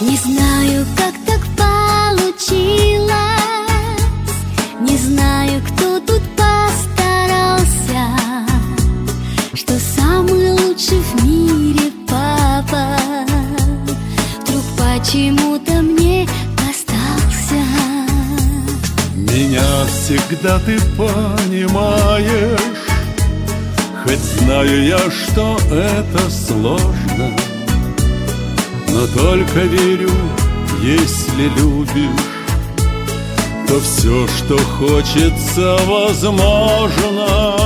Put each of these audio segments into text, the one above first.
Не знаю, как так получилось, не знаю, кто тут постарался, что самый лучший в мире папа вдруг почему-то мне остался. Меня всегда ты понимаешь, хоть знаю я, что это сложно, но только верю, если любишь, то все, что хочется, возможно.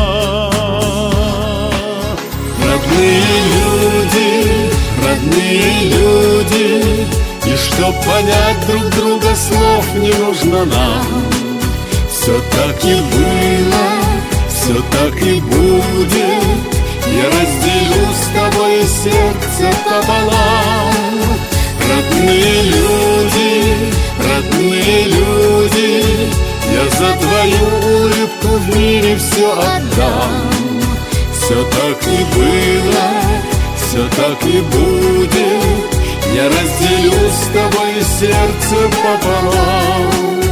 Родные люди, и чтоб понять друг друга, слов не нужно нам. Все так и было, все так и будет. Я разделю с тобой сердце пополам. Родные люди, я за твою улыбку в мире все отдам. Все так и было, все так и будет. Я разделю с тобой сердце пополам.